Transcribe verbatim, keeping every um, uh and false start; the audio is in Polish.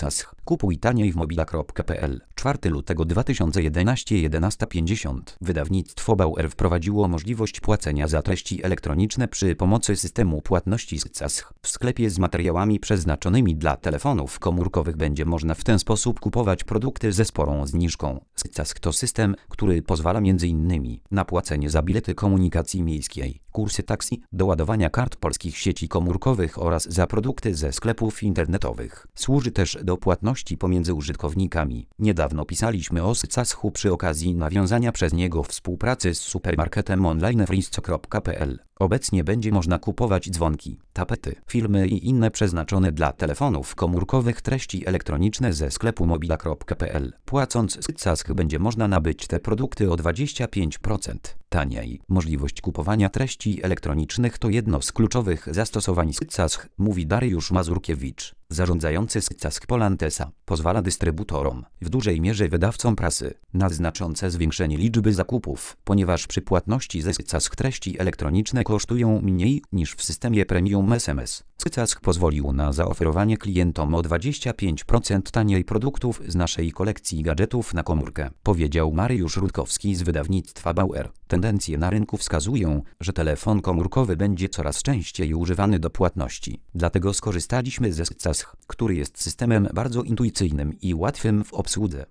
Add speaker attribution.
Speaker 1: Scycasch. Kupuj taniej w mobila kropka pe el. czwartego lutego dwa tysiące jedenastego jedenaście pięćdziesiąt. Wydawnictwo Bauer wprowadziło możliwość płacenia za treści elektroniczne przy pomocy systemu płatności Scycasch. W sklepie z materiałami przeznaczonymi dla telefonów komórkowych będzie można w ten sposób kupować produkty ze sporą zniżką. Scycasch to system, który pozwala między innymi na płacenie za bilety komunikacji miejskiej, kursy taksi, doładowania kart polskich sieci komórkowych oraz za produkty ze sklepów internetowych. Służy też do płatności pomiędzy użytkownikami. Niedawno pisaliśmy o Scycaschu przy okazji nawiązania przez niego współpracy z supermarketem online fristo kropka pe el. Obecnie będzie można kupować dzwonki, tapety, filmy i inne przeznaczone dla telefonów komórkowych treści elektroniczne ze sklepu mobila kropka pe el. Płacąc Scycasch będzie można nabyć te produkty o dwadzieścia pięć procent taniej. Możliwość kupowania treści elektronicznych to jedno z kluczowych zastosowań Scycasch, mówi Dariusz Mazurkiewicz, zarządzający Scycasch Poland es a. Pozwala dystrybutorom, w dużej mierze wydawcom prasy, na znaczące zwiększenie liczby zakupów, ponieważ przy płatności ze Scycasch treści elektroniczne kosztują mniej niż w systemie premium es em es. Scycasch pozwolił na zaoferowanie klientom o dwadzieścia pięć procent taniej produktów z naszej kolekcji gadżetów na komórkę, powiedział Mariusz Rutkowski z wydawnictwa Bauer. Tendencje na rynku wskazują, że telefon komórkowy będzie coraz częściej używany do płatności. Dlatego skorzystaliśmy ze Scycasch, który jest systemem bardzo intuicyjnym i łatwym w obsłudze.